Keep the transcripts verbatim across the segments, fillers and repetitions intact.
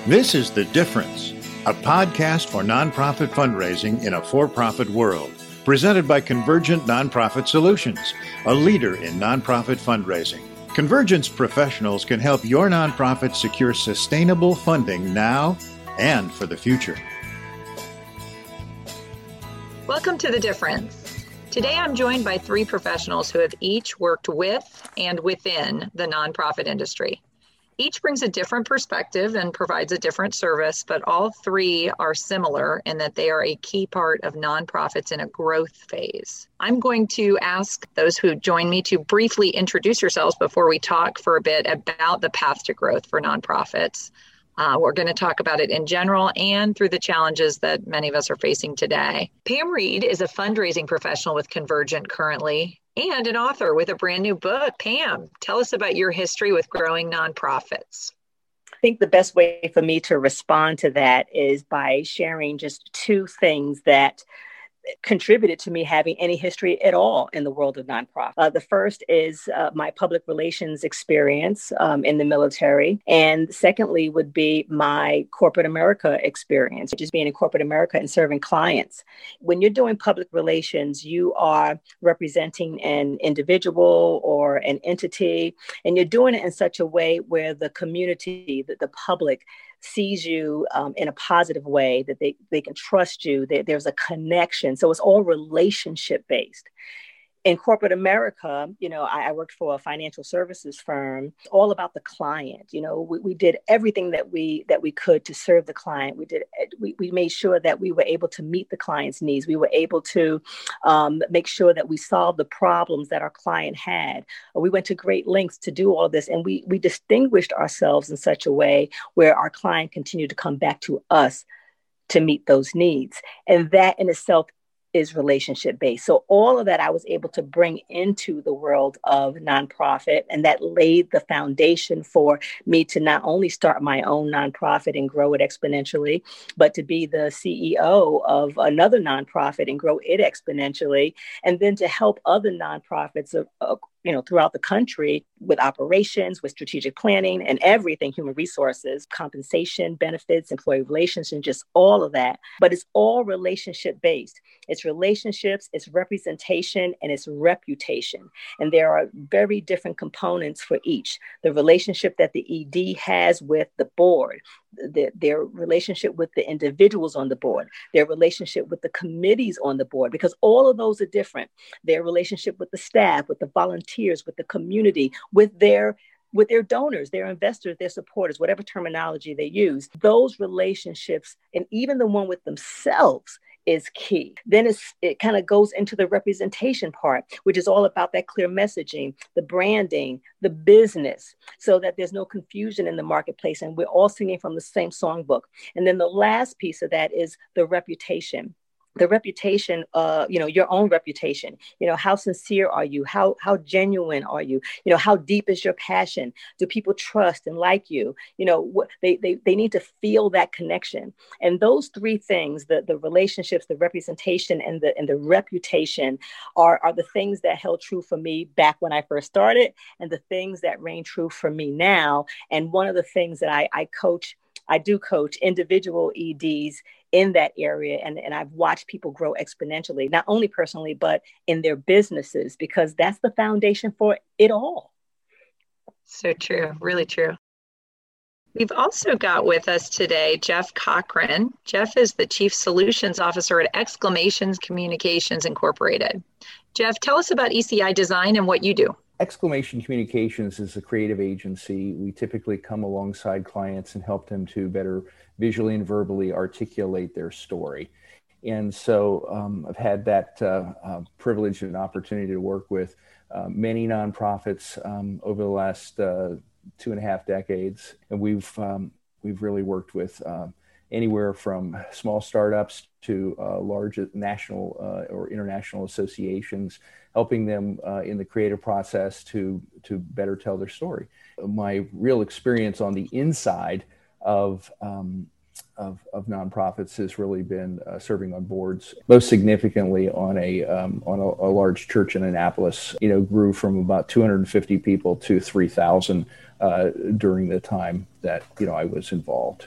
This is The Difference, a podcast for nonprofit fundraising in a for-profit world, presented by Convergent Nonprofit Solutions, a leader in nonprofit fundraising. Convergence professionals can help your nonprofit secure sustainable funding now and for the future. Welcome to The Difference. Today I'm joined by three professionals who have each worked with and within the nonprofit industry. Each brings a different perspective and provides a different service, but all three are similar in that they are a key part of nonprofits in a growth phase. I'm going to ask those who join me to briefly introduce yourselves before we talk for a bit about the path to growth for nonprofits. Uh, we're going to talk about it in general and through the challenges that many of us are facing today. Pam Reed is a fundraising professional with Convergent currently and an author with a brand new book. Pam, tell us about your history with growing nonprofits. I think the best way for me to respond to that is by sharing just two things that contributed to me having any history at all in the world of nonprofit. Uh, the first is uh, my public relations experience um, in the military. And secondly would be my corporate America experience, just being in corporate America and serving clients. When you're doing public relations, you are representing an individual or an entity, and you're doing it in such a way where the community, the, the public, sees you um, in a positive way, that they, they can trust you, that there's a connection. So it's all relationship based. In corporate America, you know, I, I worked for a financial services firm, all about the client. You know, we, we did everything that we that we could to serve the client. We did we, we made sure that we were able to meet the client's needs. We were able to um, make sure that we solved the problems that our client had. We went to great lengths to do all of this, and we we distinguished ourselves in such a way where our client continued to come back to us to meet those needs. And that in itself is relationship based. So all of that I was able to bring into the world of nonprofit, and that laid the foundation for me to not only start my own nonprofit and grow it exponentially, but to be the C E O of another nonprofit and grow it exponentially, and then to help other nonprofits of, of you know, throughout the country with operations, with strategic planning and everything, human resources, compensation, benefits, employee relations, and just all of that. But it's all relationship based. It's relationships, it's representation, and it's reputation. And there are very different components for each. The relationship that the E D has with the board, the, their relationship with the individuals on the board, their relationship with the committees on the board, because all of those are different. Their relationship with the staff, with the volunteers, with the community, with their with their donors, their investors, their supporters, whatever terminology they use, those relationships, and even the one with themselves, is key. Then it's, it kind of goes into the representation part, which is all about that clear messaging, the branding, the business, so that there's no confusion in the marketplace and we're all singing from the same songbook. And then the last piece of that is the reputation. The reputation, uh, you know, your own reputation, you know, how sincere are you? How how genuine are you? You know, how deep is your passion? Do people trust and like you? You know, what they, they, they need to feel that connection. And those three things, the, the relationships, the representation, and the and the reputation are, are the things that held true for me back when I first started, and the things that reign true for me now. And one of the things that I, I coach, I do coach individual E Ds in that area. And, and I've watched people grow exponentially, not only personally, but in their businesses, because that's the foundation for it all. So true. Really true. We've also got with us today, Jeff Cochran. Jeff is the Chief Solutions Officer at Exclamations Communications Incorporated. Jeff, tell us about E C I Design and what you do. Exclamation Communications is a creative agency. We typically come alongside clients and help them to better visually and verbally articulate their story. And so um, I've had that uh, uh, privilege and opportunity to work with uh, many nonprofits um, over the last uh, two and a half decades. And we've um, we've really worked with uh, anywhere from small startups to uh, large national uh, or international associations, helping them uh, in the creative process to to better tell their story. My real experience on the inside of um, of, of nonprofits has really been uh, serving on boards, most significantly on a um, on a, a large church in Annapolis. You know, grew from about two hundred fifty people to three thousand uh, during the time that you know I was involved.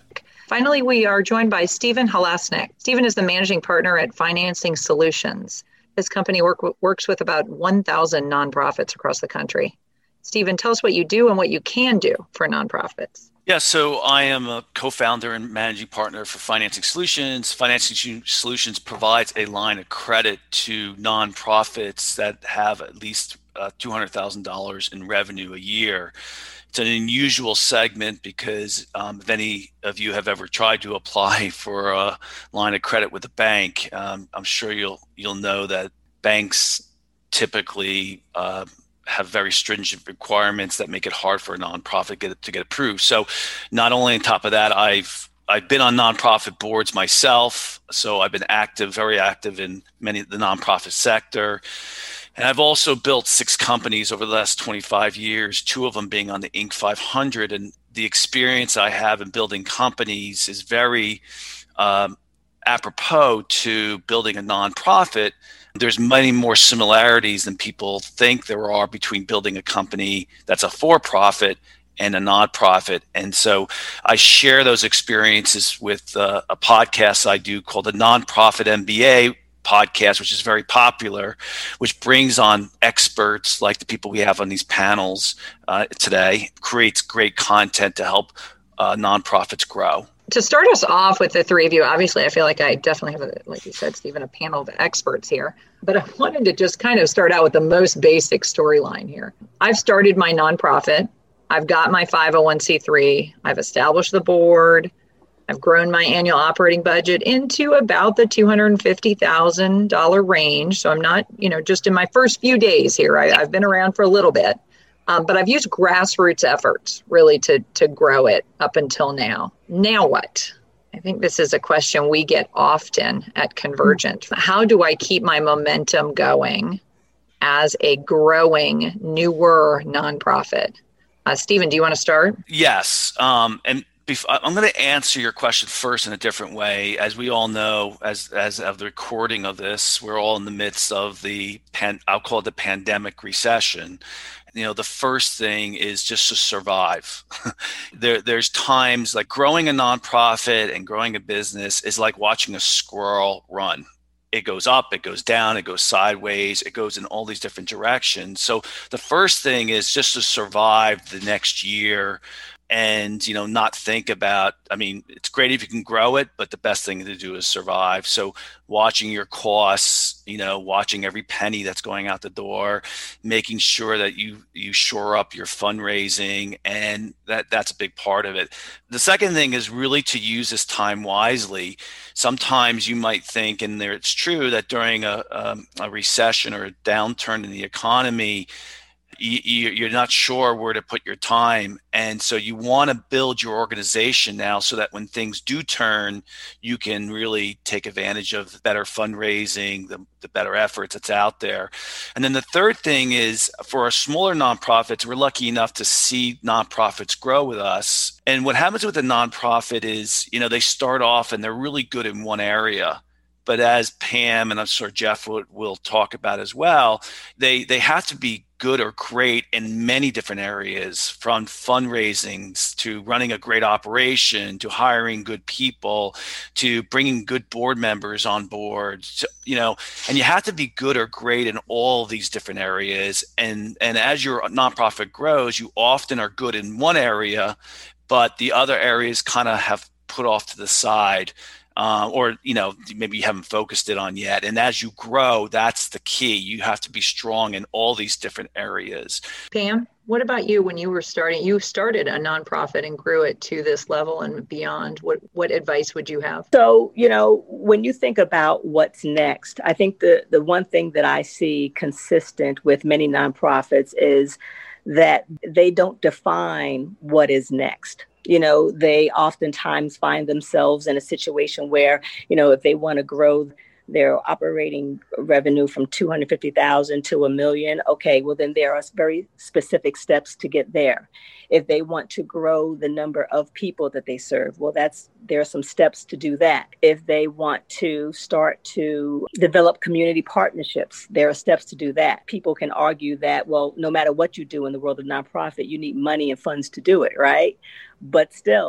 Finally, we are joined by Stephen Halasnik. Stephen is the managing partner at Financing Solutions. This company work, works with about one thousand nonprofits across the country. Stephen, tell us what you do and what you can do for nonprofits. Yeah, so I am a co-founder and managing partner for Financing Solutions. Financing Solutions provides a line of credit to nonprofits that have at least uh, two hundred thousand dollars in revenue a year. It's an unusual segment because um, if any of you have ever tried to apply for a line of credit with a bank, um, I'm sure you'll you'll know that banks typically uh, have very stringent requirements that make it hard for a nonprofit get, to get approved. So not only on top of that, I've I've been on nonprofit boards myself. So I've been active, very active in many of the nonprofit sector. And I've also built six companies over the last twenty-five years, two of them being on the Inc five hundred. And the experience I have in building companies is very um, apropos to building a nonprofit. There's many more similarities than people think there are between building a company that's a for-profit and a nonprofit. And so I share those experiences with uh, a podcast I do called the Nonprofit M B A podcast, which is very popular, which brings on experts like the people we have on these panels uh, today, creates great content to help uh, nonprofits grow. To start us off with the three of you, obviously, I feel like I definitely have, a, like you said, Stephen, a panel of experts here. But I wanted to just kind of start out with the most basic storyline here. I've started my nonprofit. I've got my five oh one c three. I've established the board. I've grown my annual operating budget into about the two hundred fifty thousand dollars range. So I'm not, you know, just in my first few days here. I, I've been around for a little bit. Um, but I've used grassroots efforts really to to grow it up until now. Now what? I think this is a question we get often at Convergent. How do I keep my momentum going as a growing, newer nonprofit? Uh, Stephen, do you want to start? Yes. Um, and before, I'm going to answer your question first in a different way. As we all know, as as of the recording of this, we're all in the midst of the, pan, I'll call it the pandemic recession. You know, the first thing is just to survive. there, there's times like growing a nonprofit and growing a business is like watching a squirrel run. It goes up, it goes down, it goes sideways, it goes in all these different directions. So the first thing is just to survive the next year and, you know, not think about, I mean, it's great if you can grow it, but the best thing to do is survive. So watching your costs, you know, watching every penny that's going out the door, making sure that you, you shore up your fundraising, and that that's a big part of it. The second thing is really to use this time wisely. Sometimes you might think, and there it's true, that during a, um, a recession or a downturn in the economy, you're not sure where to put your time. And so you want to build your organization now so that when things do turn, you can really take advantage of better fundraising, the, the better efforts that's out there. And then the third thing is, for our smaller nonprofits, we're lucky enough to see nonprofits grow with us. And what happens with a nonprofit is, you know, they start off and they're really good in one area. But as Pam and I'm sure Jeff will, will talk about as well, they they have to be good or great in many different areas, from fundraising to running a great operation, to hiring good people, to bringing good board members on board, to, you know, and you have to be good or great in all these different areas. And, and as your nonprofit grows, you often are good in one area, but the other areas kind of have put off to the side. Uh, or, you know, maybe you haven't focused it on yet. And as you grow, that's the key. You have to be strong in all these different areas. Pam, what about you when you were starting? You started a nonprofit and grew it to this level and beyond. What, what advice would you have? So, you know, when you think about what's next, I think the, the one thing that I see consistent with many nonprofits is that they don't define what is next. You know, they oftentimes find themselves in a situation where, you know, if they want to grow their operating revenue from two hundred fifty thousand to a million, okay, well, then there are very specific steps to get there. If they want to grow the number of people that they serve, well, that's there are some steps to do that. If they want to start to develop community partnerships, there are steps to do that. People can argue that, well, no matter what you do in the world of nonprofit, you need money and funds to do it, right? But still,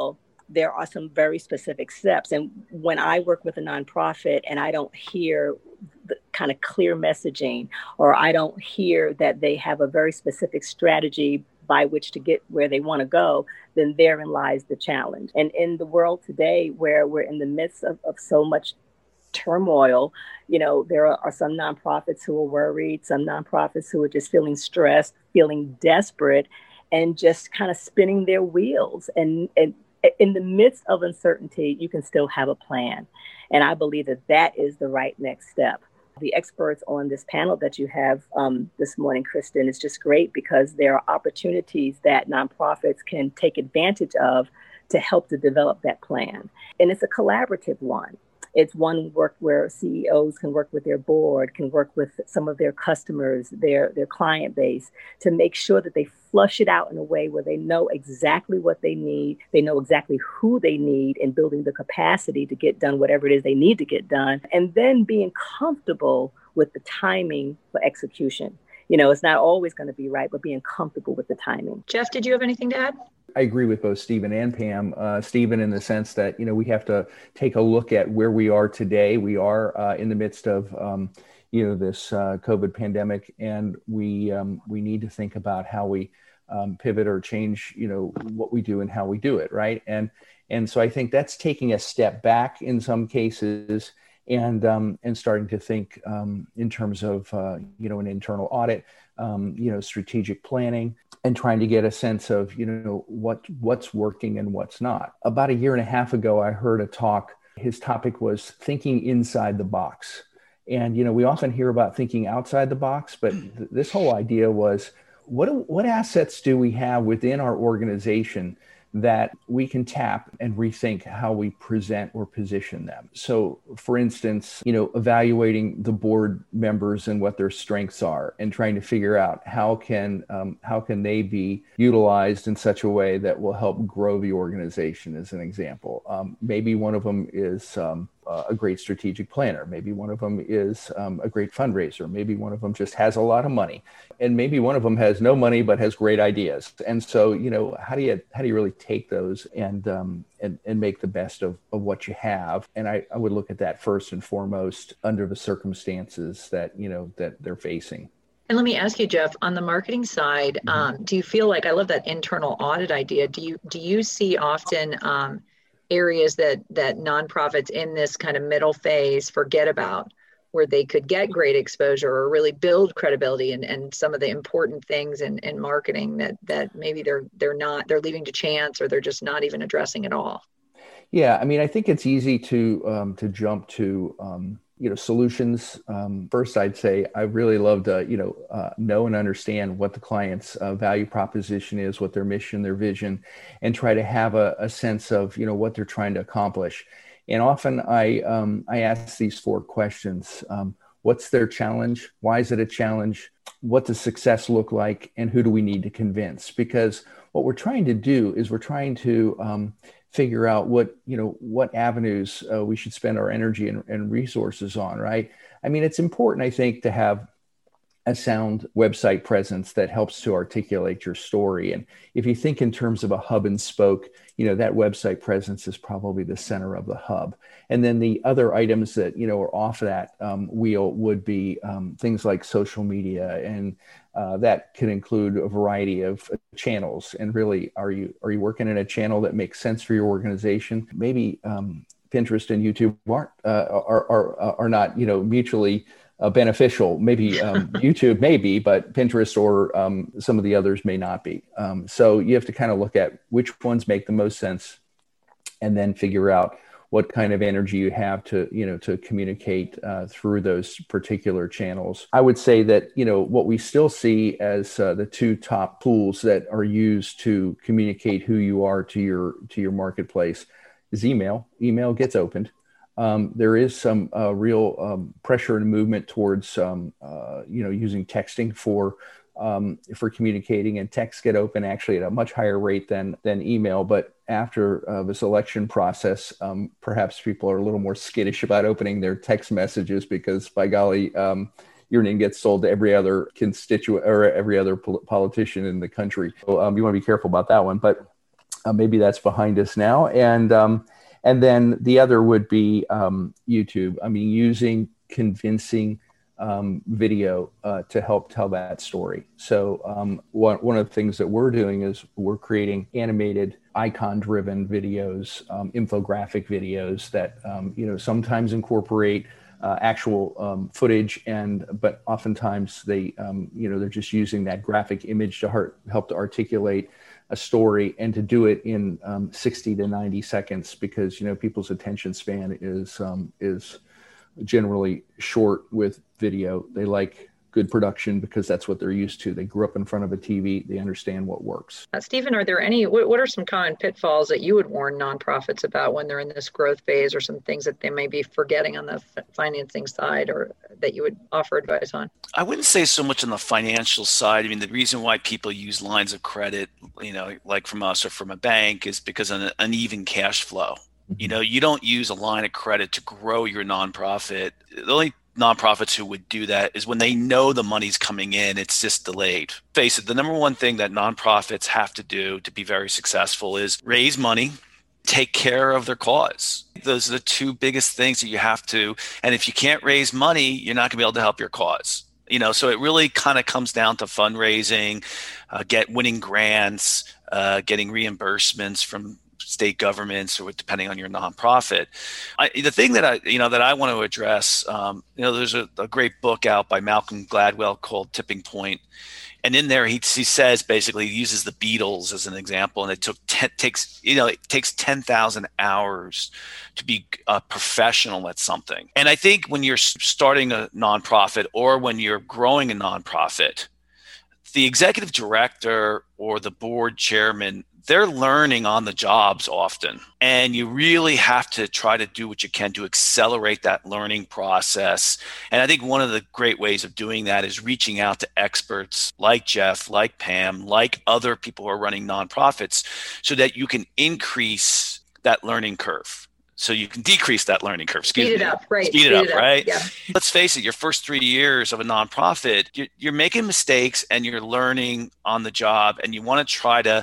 there are some very specific steps. And when I work with a nonprofit and I don't hear the kind of clear messaging, or I don't hear that they have a very specific strategy by which to get where they want to go, then therein lies the challenge. And in the world today, where we're in the midst of, of so much turmoil, you know, there are, are some nonprofits who are worried, some nonprofits who are just feeling stressed, feeling desperate, and just kind of spinning their wheels. And, and in the midst of uncertainty, you can still have a plan. And I believe that that is the right next step. The experts on this panel that you have um, this morning, Kristen, is just great because there are opportunities that nonprofits can take advantage of to help to develop that plan. And it's a collaborative one. It's one work where C E Os can work with their board, can work with some of their customers, their, their client base, to make sure that they flush it out in a way where they know exactly what they need. They know exactly who they need in building the capacity to get done whatever it is they need to get done. And then being comfortable with the timing for execution. You know, it's not always going to be right, but being comfortable with the timing. Jeff, did you have anything to add? I agree with both Stephen and Pam. Uh, Stephen, in the sense that, you know, we have to take a look at where we are today. We are uh, in the midst of, um, you know, this uh, COVID pandemic, and we um, we need to think about how we um, pivot or change, you know, what we do and how we do it, right? And and so I think that's taking a step back in some cases, and um, and starting to think um, in terms of, uh, you know, an internal audit, um, you know, strategic planning, and trying to get a sense of, you know, what what's working and what's not. About a year and a half ago, I heard a talk. His topic was thinking inside the box. And, you know, we often hear about thinking outside the box, but th- this whole idea was, what do, what assets do we have within our organization that we can tap and rethink how we present or position them? So, for instance, you know, evaluating the board members and what their strengths are, and trying to figure out how can um, how can they be utilized in such a way that will help grow the organization, as an example. Um, maybe one of them is um, uh, a great strategic planner. Maybe one of them is um, a great fundraiser. Maybe one of them just has a lot of money, and maybe one of them has no money but has great ideas. And so, you know, how do you how do you really take those and um, and and make the best of, of what you have? And I, I would look at that first and foremost under the circumstances that, you know, that they're facing. And let me ask you, Jeff, on the marketing side, mm-hmm. um, do you feel like, I love that internal audit idea. Do you do you see often um, areas that that nonprofits in this kind of middle phase forget about, where they could get great exposure or really build credibility and, and some of the important things in, in marketing that that maybe they're they're not, they're leaving to chance, or they're just not even addressing at all? Yeah, I mean, I think it's easy to um, to jump to um, you know solutions. Um, first, I'd say I really love to you know uh, know and understand what the client's uh, value proposition is, what their mission, their vision, and try to have a, a sense of you know what they're trying to accomplish. And often I um, I ask these four questions. Um, what's their challenge? Why is it a challenge? What does success look like? And who do we need to convince? Because what we're trying to do is we're trying to um, figure out what, you know, what avenues uh, we should spend our energy and, and resources on, right? I mean, it's important, I think, to have a sound website presence that helps to articulate your story. And if you think in terms of a hub and spoke, you know, that website presence is probably the center of the hub. And then the other items that, you know, are off that um, wheel would be um, things like social media. And uh, that can include a variety of channels. And really, are you, are you working in a channel that makes sense for your organization? Maybe um, Pinterest and YouTube aren't, uh, are, are, are not, you know, mutually Uh, beneficial. Maybe um, YouTube may be, but Pinterest or um, some of the others may not be. Um, so you have to kind of look at which ones make the most sense, and then figure out what kind of energy you have to, you know, to communicate uh, through those particular channels. I would say that, you know, what we still see as uh, the two top tools that are used to communicate who you are to your to your marketplace is email. Email gets opened. Um, there is some uh, real um, pressure and movement towards, um, uh, you know, using texting for um, for communicating, and texts get open actually at a much higher rate than than email. But after uh, this election process, um, perhaps people are a little more skittish about opening their text messages because, by golly, um, your name gets sold to every other constituent or every other pol- politician in the country. So um, you want to be careful about that one, but. uh, maybe that's behind us now. And um, and then the other would be um, YouTube. I mean, using convincing um, video uh, to help tell that story. So um, one, one of the things that we're doing is we're creating animated icon-driven videos, um, infographic videos that, um, you know, sometimes incorporate uh, actual um, footage, and but oftentimes they, um, you know, they're just using that graphic image to heart, help to articulate a story, and to do it in um, sixty to ninety seconds, because, you know, people's attention span is um, is generally short with video. They like good production because that's what they're used to. They grew up in front of a T V. They understand what works. Uh, Stephen, are there any, what, what are some common pitfalls that you would warn nonprofits about when they're in this growth phase, or some things that they may be forgetting on the f- financing side, or that you would offer advice on? I wouldn't say so much on the financial side. I mean, the reason why people use lines of credit, you know, like from us or from a bank, is because of an uneven cash flow. You know, you don't use a line of credit to grow your nonprofit. The only nonprofits who would do that is when they know the money's coming in, it's just delayed. Face it, the number one thing that nonprofits have to do to be very successful is raise money, take care of their cause. Those are the two biggest things that you have to. And if you can't raise money, you're not going to be able to help your cause. You know, so it really kind of comes down to fundraising, uh, get winning grants, uh, getting reimbursements from state governments, or depending on your nonprofit. I, the thing that I, you know, that I want to address, um, you know, there's a, a great book out by Malcolm Gladwell called Tipping Point. And in there, he, he says, basically, he uses the Beatles as an example, and it took ten, takes, you know, it takes ten thousand hours to be a professional at something. And I think when you're starting a nonprofit, or when you're growing a nonprofit, the executive director or the board chairman, they're learning on the jobs often. And you really have to try to do what you can to accelerate that learning process. And I think one of the great ways of doing that is reaching out to experts like Jeff, like Pam, like other people who are running nonprofits, so that you can increase that learning curve. So you can decrease that learning curve. Excuse Speed it me. up, right. Speed, Speed it up, it up, right? yeah. Let's face it, your first three years of a nonprofit, you're, you're making mistakes and you're learning on the job, and you want to try to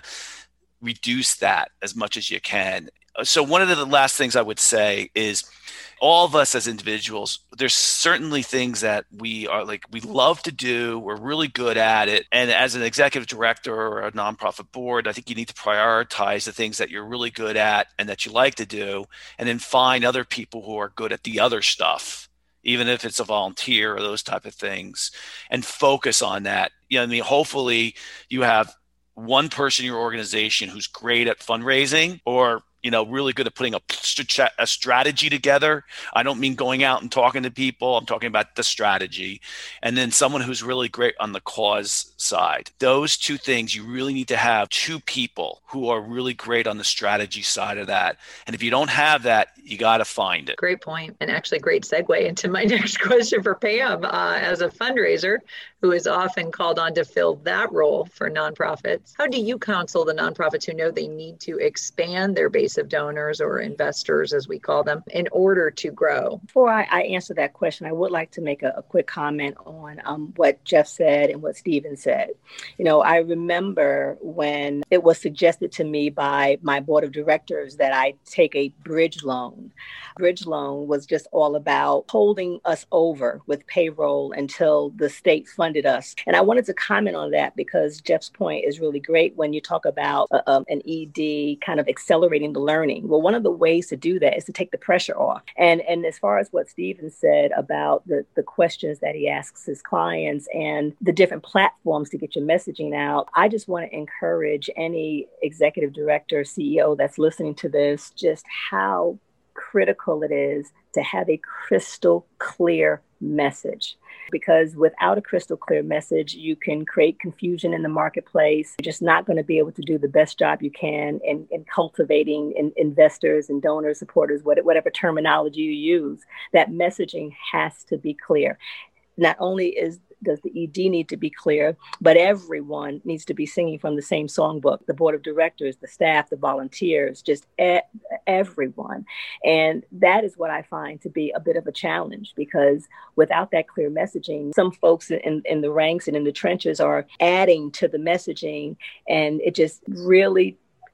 reduce that as much as you can. So one of the last things I would say is, all of us as individuals, there's certainly things that we are like, we love to do. We're really good at it. And as an executive director or a nonprofit board, I think you need to prioritize the things that you're really good at and that you like to do, and then find other people who are good at the other stuff, even if it's a volunteer or those type of things, and focus on that. You know, I mean, hopefully you have one person in your organization who's great at fundraising, or, you know, really good at putting a, a strategy together. I don't mean going out and talking to people. I'm talking about the strategy. And then someone who's really great on the cause side. Those two things, you really need to have two people who are really great on the strategy side of that. And if you don't have that, you got to find it. Great point. And actually great segue into my next question for Pam. Uh, as a fundraiser who is often called on to fill that role for nonprofits, how do you counsel the nonprofits who know they need to expand their base of donors, or investors, as we call them, in order to grow? Before I, I answer that question, I would like to make a, a quick comment on um, what Jeff said and what Stephen said. You know, I remember when it was suggested to me by my board of directors that I take a bridge loan. Bridge loan was just all about holding us over with payroll until the state funded us. And I wanted to comment on that because Jeff's point is really great when you talk about uh, um, an E D kind of accelerating the learning. Well, one of the ways to do that is to take the pressure off. And and as far as what Stephen said about the, the questions that he asks his clients and the different platforms to get your messaging out, I just want to encourage any executive director, C E O that's listening to this, just how critical it is to have a crystal clear message. Because without a crystal clear message, you can create confusion in the marketplace. You're just not going to be able to do the best job you can in, in cultivating in, investors and donors, supporters, whatever terminology you use. That messaging has to be clear. Not only is does the E D need to be clear, but everyone needs to be singing from the same songbook, the board of directors, the staff, the volunteers, just e- everyone. And that is what I find to be a bit of a challenge, because without that clear messaging, some folks in, in the ranks and in the trenches are adding to the messaging, and it just really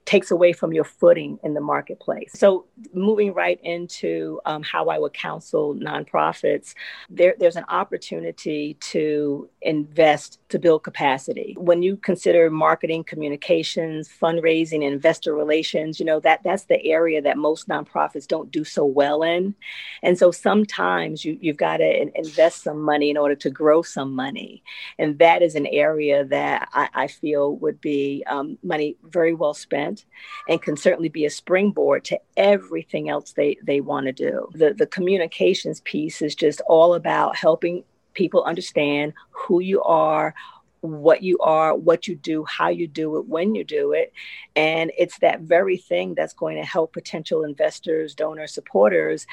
takes away from your footing in the marketplace. So moving right into um, how I would counsel nonprofits, there, there's an opportunity to invest to build capacity. When you consider marketing, communications, fundraising, investor relations, you know, that that's the area that most nonprofits don't do so well in. And so sometimes you, you've got to invest some money in order to grow some money. And that is an area that I, I feel would be um, money very well spent, and can certainly be a springboard to everything else they, they want to do. The, the communications piece is just all about helping people understand who you are, what you are, what you do, how you do it, when you do it. And it's that very thing that's going to help potential investors, donors, supporters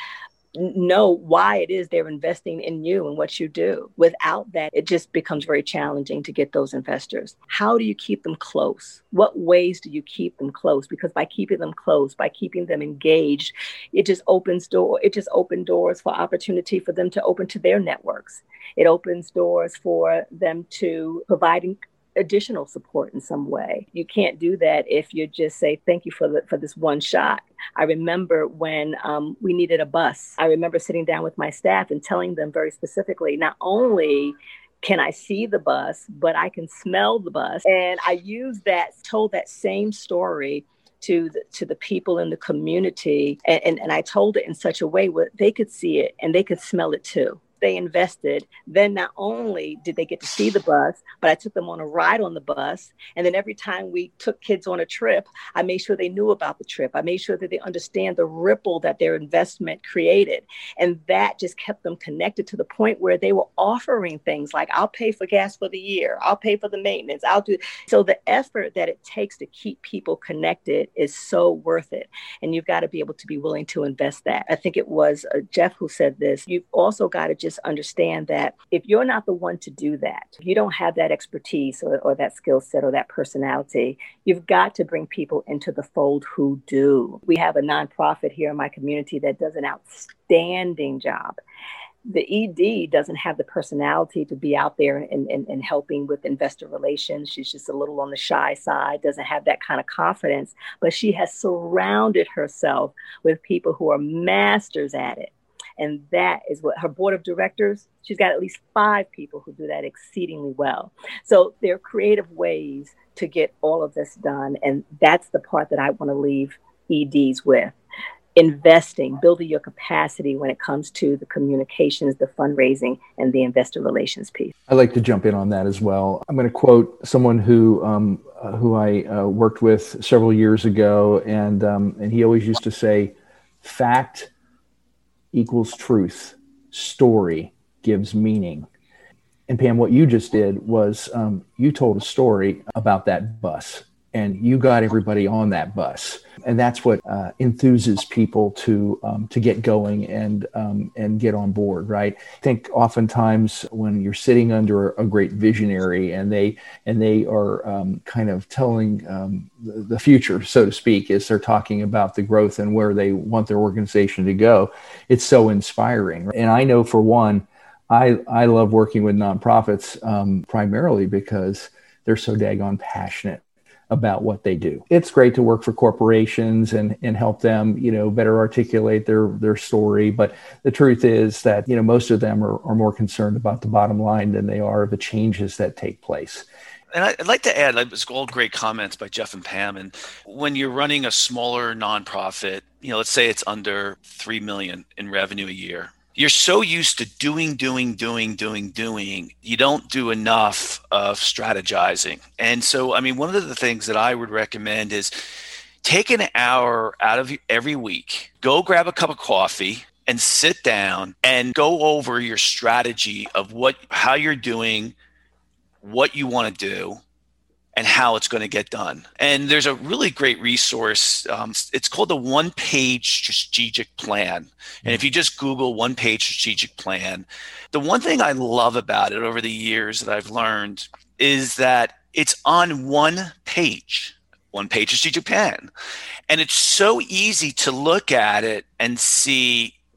know why it is they're investing in you and what you do. Without that, it just becomes very challenging to get those investors. How do you keep them close? What ways do you keep them close? Because by keeping them close, by keeping them engaged, it just opens door. It just opens doors for opportunity for them to open to their networks. It opens doors for them to providing additional support in some way. You can't do that if you just say, thank you for the, for this one shot. I remember when um, we needed a bus. I remember sitting down with my staff and telling them very specifically, not only can I see the bus, but I can smell the bus. And I used that, told that same story to the, to the people in the community. And, and, and I told it in such a way where they could see it and they could smell it too. They invested, then not only did they get to see the bus, but I took them on a ride on the bus. And then every time we took kids on a trip, I made sure they knew about the trip. I made sure that they understand the ripple that their investment created. And that just kept them connected to the point where they were offering things like, I'll pay for gas for the year. I'll pay for the maintenance. I'll do. So the effort that it takes to keep people connected is so worth it. And you've got to be able to be willing to invest that. I think it was uh, Jeff who said this. You've also got to just understand that if you're not the one to do that, if you don't have that expertise or, or that skill set or that personality, you've got to bring people into the fold who do. We have a nonprofit here in my community that does an outstanding job. The E D doesn't have the personality to be out there and, and, and helping with investor relations. She's just a little on the shy side, doesn't have that kind of confidence, but she has surrounded herself with people who are masters at it. And that is what her board of directors, she's got at least five people who do that exceedingly well. So there are creative ways to get all of this done. And that's the part that I want to leave E Ds with. Investing, building your capacity when it comes to the communications, the fundraising, and the investor relations piece. I'd like to jump in on that as well. I'm going to quote someone who um, uh, who I uh, worked with several years ago, and um, and he always used to say, fact equals truth. Story gives meaning. And Pam, what you just did was um, you told a story about that bus, and you got everybody on that bus. And that's what uh, enthuses people to um, to get going and um, and get on board, right? I think oftentimes when you're sitting under a great visionary and they and they are um, kind of telling um, the, the future, so to speak, as they're talking about the growth and where they want their organization to go, it's so inspiring. And I know for one, I I love working with nonprofits um, primarily because they're so daggone passionate about what they do. It's great to work for corporations and, and help them, you know, better articulate their, their story. But the truth is that, you know, most of them are, are more concerned about the bottom line than they are the changes that take place. And I'd like to add, it was all great comments by Jeff and Pam. And when you're running a smaller nonprofit, you know, let's say it's under three million in revenue a year. You're so used to doing, doing, doing, doing, doing, you don't do enough of strategizing. And so, I mean, one of the things that I would recommend is take an hour out of every week, go grab a cup of coffee and sit down and go over your strategy of what, how you're doing, what you want to do, and how it's going to get done. And there's a really great resource. Um, it's called the One Page Strategic Plan. And if you just Google One Page Strategic Plan, the one thing I love about it over the years that I've learned is that it's on one page, One Page Strategic Plan. And it's so easy to look at it and see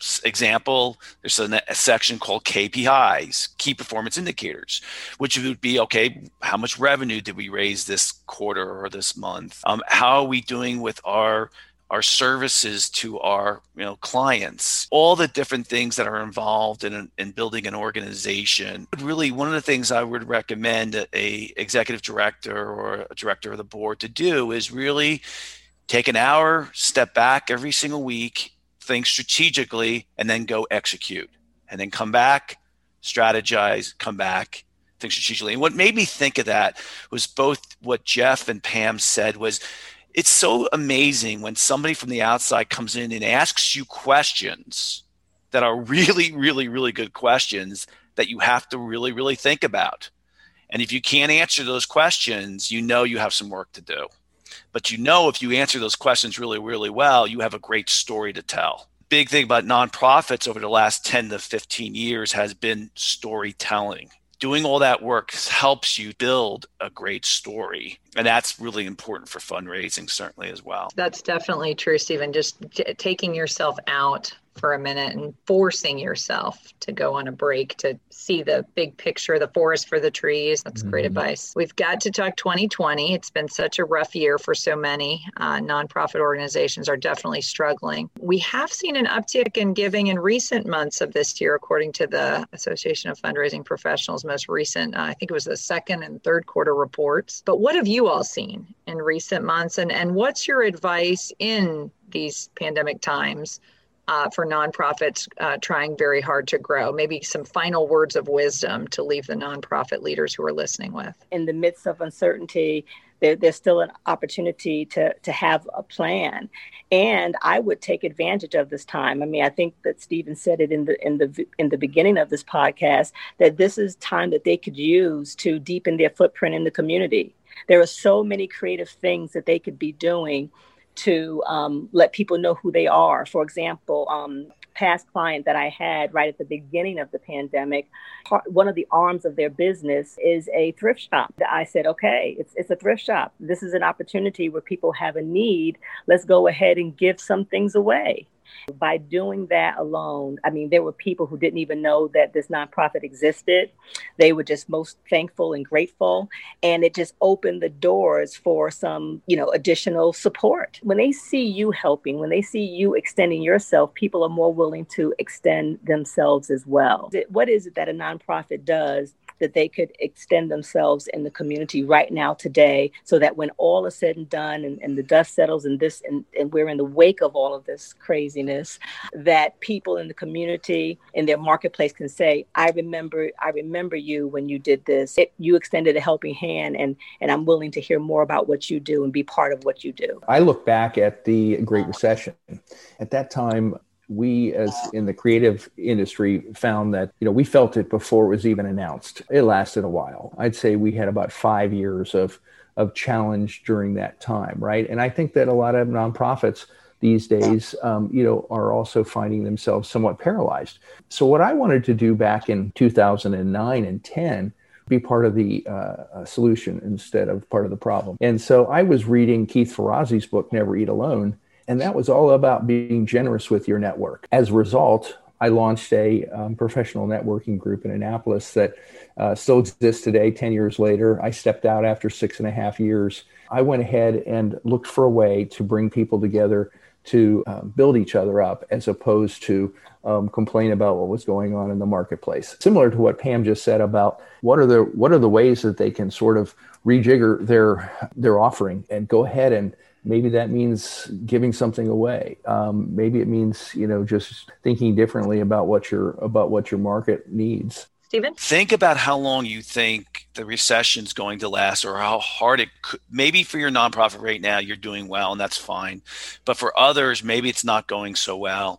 example, there's a, a section called K P Is, key performance indicators, which would be, okay, how much revenue did we raise this quarter or this month? Um, how are we doing with our our services to our you know clients? All the different things that are involved in, in building an organization. Really, one of the things I would recommend a, a executive director or a director of the board to do is really take an hour, step back every single week, think strategically, and then go execute. And then come back, strategize, come back, think strategically. And what made me think of that was both what Jeff and Pam said was, it's so amazing when somebody from the outside comes in and asks you questions that are really, really, really good questions that you have to really, really think about. And if you can't answer those questions, you know you have some work to do. But you know if you answer those questions really, really well, you have a great story to tell. Big thing about nonprofits over the last ten to fifteen years has been storytelling. Doing all that work helps you build a great story. And that's really important for fundraising, certainly, as well. That's definitely true, Stephen. Just t- taking yourself out for a minute and forcing yourself to go on a break to see the big picture, the forest for the trees. That's mm-hmm. great advice. We've got to talk twenty twenty. It's been such a rough year for so many. Uh, nonprofit organizations are definitely struggling. We have seen an uptick in giving in recent months of this year, according to the Association of Fundraising Professionals' most recent, uh, I think it was the second and third quarter reports. But what have you all seen in recent months? And, and what's your advice in these pandemic times Uh, for nonprofits uh, trying very hard to grow? Maybe some final words of wisdom to leave the nonprofit leaders who are listening with. In the midst of uncertainty, there, there's still an opportunity to, to have a plan. And I would take advantage of this time. I mean, I think that Stephen said it in the in the in the beginning of this podcast, that this is time that they could use to deepen their footprint in the community. There are so many creative things that they could be doing to um, let people know who they are. For example, um, past client that I had right at the beginning of the pandemic, one of the arms of their business is a thrift shop. I said, okay, it's it's a thrift shop. This is an opportunity where people have a need. Let's go ahead and give some things away. By doing that alone, I mean, there were people who didn't even know that this nonprofit existed. They were just most thankful and grateful. And it just opened the doors for some, you know, additional support. When they see you helping, when they see you extending yourself, people are more willing to extend themselves as well. What is it that a nonprofit does that they could extend themselves in the community right now today, so that when all is said and done and, and the dust settles and this and, and we're in the wake of all of this craziness, that people in the community in their marketplace can say, I remember, I remember you when you did this. It, you extended a helping hand, and and I'm willing to hear more about what you do and be part of what you do. I look back at the Great Recession. At that time, we, as in the creative industry, found that, you know, we felt it before it was even announced. It lasted a while. I'd say we had about five years of, of challenge during that time, right? And I think that a lot of nonprofits these days, um, you know, are also finding themselves somewhat paralyzed. So what I wanted to do back in two thousand nine and ten, be part of the uh, solution instead of part of the problem. And so I was reading Keith Ferrazzi's book, Never Eat Alone. And that was all about being generous with your network. As a result, I launched a um, professional networking group in Annapolis that uh, still exists today, ten years later. I stepped out after six and a half years. I went ahead and looked for a way to bring people together to uh, build each other up, as opposed to um, complain about what was going on in the marketplace. Similar to what Pam just said about what are the what are the ways that they can sort of rejigger their their offering and go ahead and maybe that means giving something away. Um, maybe it means, you know, just thinking differently about what your about what your market needs. Stephen? Think about how long you think the recession is going to last, or how hard it could. Maybe for your nonprofit right now, you're doing well, and that's fine. But for others, maybe it's not going so well.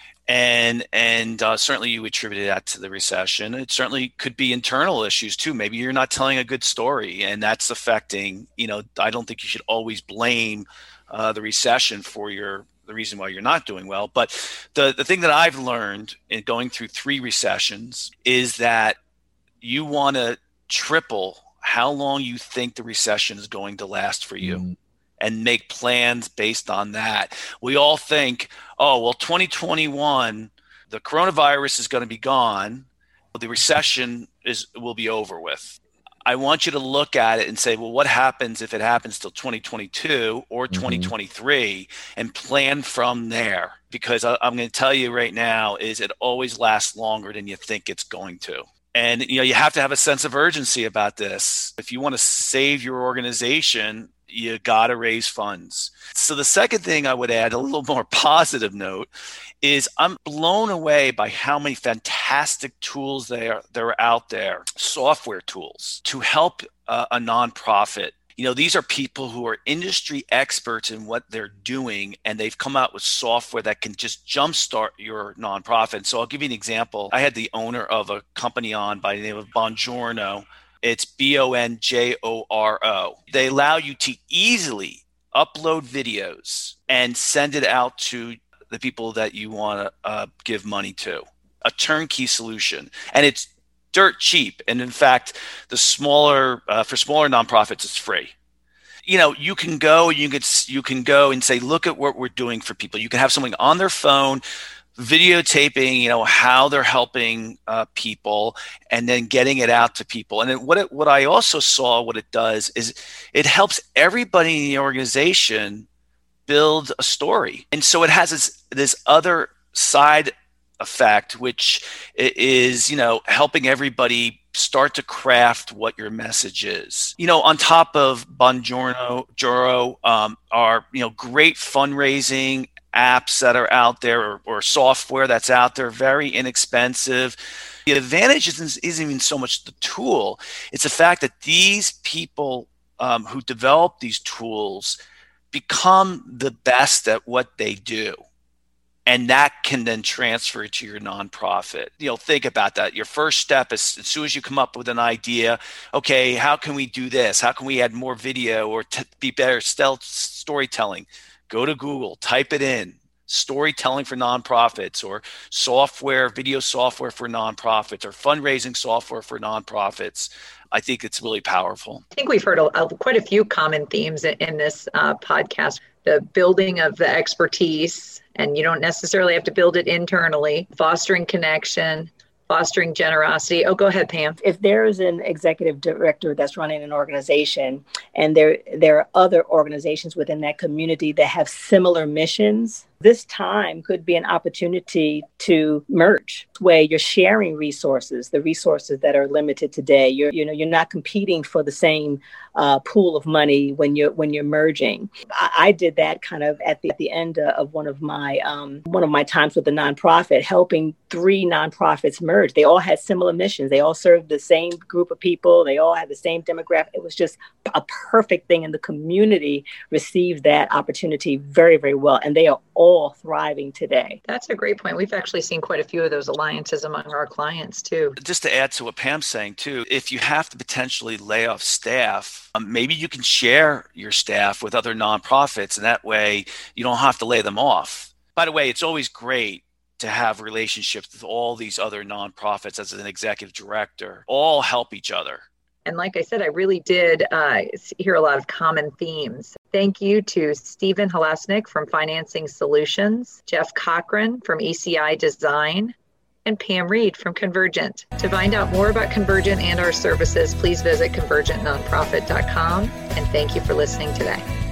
And and uh, certainly you attributed that to the recession. It certainly could be internal issues too. Maybe you're not telling a good story, and that's affecting, you know, I don't think you should always blame uh, the recession for your the reason why you're not doing well. But the, the thing that I've learned in going through three recessions is that you want to triple how long you think the recession is going to last for you. Mm-hmm. And make plans based on that. We all think, oh, well, twenty twenty-one The coronavirus is going to be gone. The recession is will be over with. I want you to look at it and say, well, what happens if it happens till twenty twenty-two or twenty twenty-three, mm-hmm. and plan from there. Because I, I'm going to tell you right now is it always lasts longer than you think it's going to. And, you know, you have to have a sense of urgency about this. If you want to save your organization, you got to raise funds. So the second thing I would add, a little more positive note, is I'm blown away by how many fantastic tools they are, they're out there, software tools to help uh, a nonprofit. You know, these are people who are industry experts in what they're doing, and they've come out with software that can just jumpstart your nonprofit. So I'll give you an example. I had the owner of a company on by the name of Bonjoro. It's B O N J O R O. They allow you to easily upload videos and send it out to the people that you want to uh, give money to. A turnkey solution. And it's dirt cheap. And in fact, the smaller uh, for smaller nonprofits, it's free. You know, you can go, you can you can go and say, look at what we're doing for people. You can have someone on their phone videotaping, you know, how they're helping uh, people, and then getting it out to people. And then what it, what I also saw, what it does is it helps everybody in the organization build a story. And so it has this, this other side effect, which is, you know, helping everybody start to craft what your message is. You know, on top of Bonjoro, um, are, you know, great fundraising apps that are out there, or, or software that's out there, very inexpensive. The advantage isn't, isn't even so much the tool. It's the fact that these people um, who develop these tools become the best at what they do. And that can then transfer to your nonprofit. You know, think about that. Your first step is, as soon as you come up with an idea, okay, how can we do this? How can we add more video or t- be better stealth storytelling? Go to Google, type it in, storytelling for nonprofits, or software, video software for nonprofits, or fundraising software for nonprofits. I think it's really powerful. I think we've heard a, a, quite a few common themes in, in this uh, podcast. The building of the expertise, and you don't necessarily have to build it internally, fostering connection, fostering generosity. Oh, go ahead, Pam. If there is an executive director that's running an organization, and there there are other organizations within that community that have similar missions, this time could be an opportunity to merge, where you're sharing resources, the resources that are limited today. You're, you know, you're not competing for the same uh, pool of money when you're when you're merging. I, I did that kind of at the at the end of one of my um, one of my times with the nonprofit, helping three nonprofits merge. They all had similar missions. They all served the same group of people. They all had the same demographic. It was just a perfect thing, and the community received that opportunity very, very well, and they are all all thriving today. That's a great point. We've actually seen quite a few of those alliances among our clients too. Just to add to what Pam's saying too, if you have to potentially lay off staff, um, maybe you can share your staff with other nonprofits, and that way you don't have to lay them off. By the way, it's always great to have relationships with all these other nonprofits as an executive director. All help each other. And like I said, I really did uh, hear a lot of common themes. Thank you to Stephen Halasnik from Financing Solutions, Jeff Cochran from E C I Design, and Pam Reed from Convergent. To find out more about Convergent and our services, please visit convergent nonprofit dot com. And thank you for listening today.